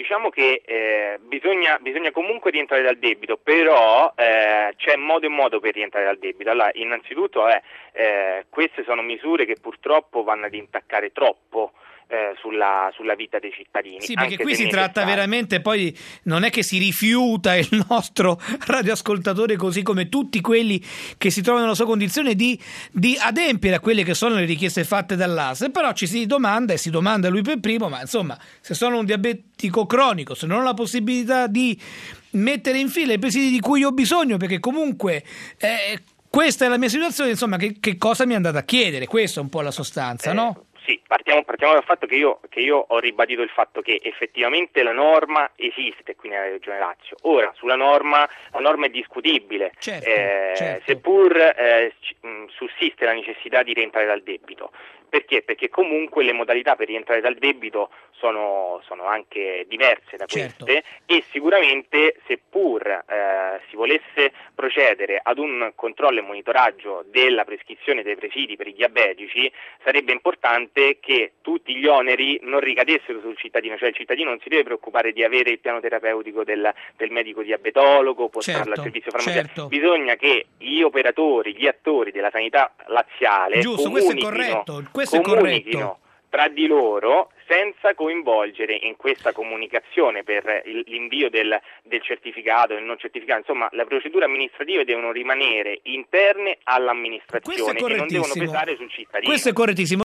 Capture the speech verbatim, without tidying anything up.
diciamo che eh, bisogna, bisogna comunque rientrare dal debito, però eh, c'è modo e modo per rientrare dal debito. Allora, innanzitutto eh, eh, queste sono misure che purtroppo vanno ad intaccare troppo Eh, sulla, sulla vita dei cittadini. Sì, perché anche qui se si tratta necessario. veramente, poi non è che si rifiuta il nostro radioascoltatore, così come tutti quelli che si trovano nella sua condizione, di, di adempiere a quelle che sono le richieste fatte dall'A S, però ci si domanda, e si domanda lui per primo, ma insomma, se sono un diabetico cronico, se non ho la possibilità di mettere in fila i presidi di cui ho bisogno, perché comunque eh, questa è la mia situazione, insomma, che, che cosa mi è andata a chiedere? Questa è un po' la sostanza, Eh, no? Sì, partiamo, partiamo dal fatto che io, che io ho ribadito il fatto che effettivamente la norma esiste qui nella Regione Lazio. Ora, sulla norma, la norma è discutibile, Certo, eh, certo. seppur eh, c- mh, sussiste la necessità di rientrare dal debito. Perché? Perché comunque le modalità per rientrare dal debito sono, sono anche diverse da Certo. queste, e sicuramente seppur eh, si volesse procedere ad un controllo e monitoraggio della prescrizione dei presidi per i diabetici, sarebbe importante che tutti gli oneri non ricadessero sul cittadino, cioè il cittadino non si deve preoccupare di avere il piano terapeutico del, del medico diabetologo, portarlo Certo, al servizio farmaceutico. certo. Bisogna che gli operatori, gli attori della sanità laziale Giusto, questo è comunichino, corretto, questo è comunichino corretto. tra di loro senza coinvolgere in questa comunicazione per il- l'invio del, del certificato, del non certificato, insomma le procedure amministrative devono rimanere interne Questo è all'amministrazione e non devono correttissimo. pesare sul cittadino. Questo è correttissimo.